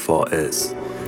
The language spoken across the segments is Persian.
فائز.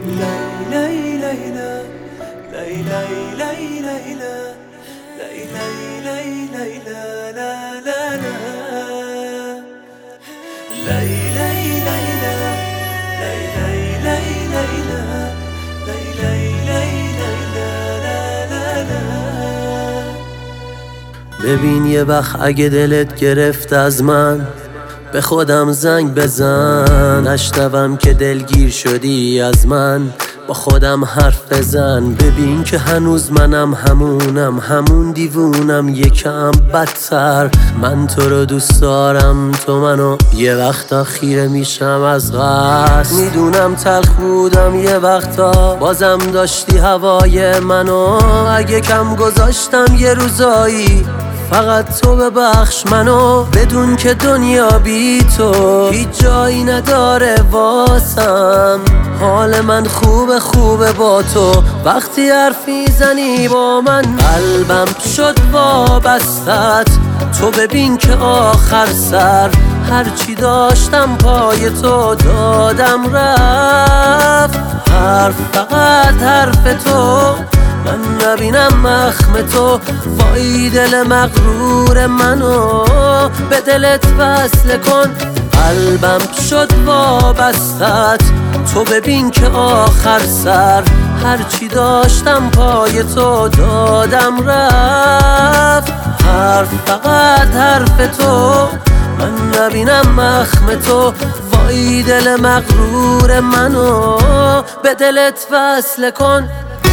ببین یه وقت اگه دلت گرفت از من، به خودم زنگ بزن. نشنوم که دلگیر شدی از من، با خودم حرف بزن. ببین که هنوز منم همونم، همون دیوونم، یکم بدتر. من تو رو دوست دارم، تو منو. یه وقتا خیره میشم از قصد. میدونم تلخ بودم یه وقتا، بازم داشتی هوای منو. اگه کم گذاشتم یه روزایی، فقط تو ببخش منو. بدون که دنیا بی تو هیچ جایی نداره واسم. حال من خوبه با تو. وقتی حرفی زنی با من، قلبم شد وابستت. تو ببین که آخر سر، هرچی داشتم پای تو دادم رفت. فقط حرف تو، من نبینم مخم تو. وای دل مغرور منو، به دلت وصل کن. قلبم شد وابستت. تو ببین که آخر سر، هرچی داشتم پای تو دادم رفت. فقط حرف تو، من نبینم مخم تو. وای دل مغرور منو، به دلت وصل کن.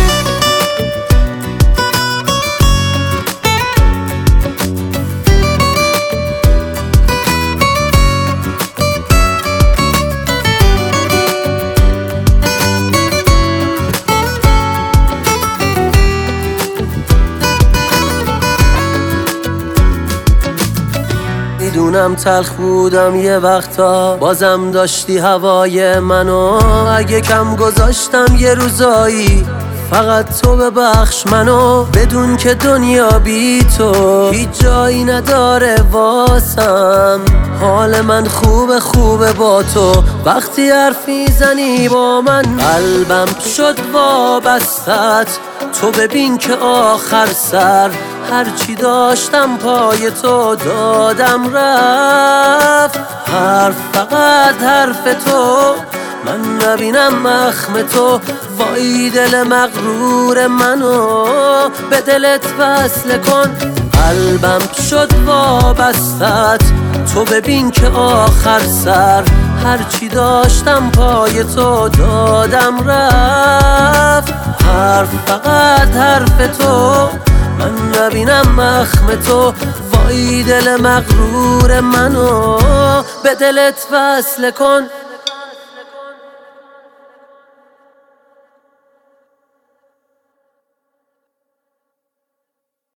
میدونم تلخ بودم یه وقتا، بازم داشتی هوای منو. اگه کم گذاشتم یه روزایی، فقط تو ببخش منو. بدون که دنیا بی تو هیچ جایی نداره واسم. حال من خوبه با تو. وقتی حرفی زنی با من، قلبم شد وابستت. تو ببین که آخر سر، هرچی داشتم پای تو دادم رفت. فقط حرف تو، من نبینم مخم تو. وای دل مغرور منو، به دلت وصل کن. قلبم شد وابستت. تو ببین که آخر سر، هرچی داشتم پای تو دادم رفت. فقط حرف تو، من نبینم مخم تو. وای دل مغرور منو، به دلت وصل کن.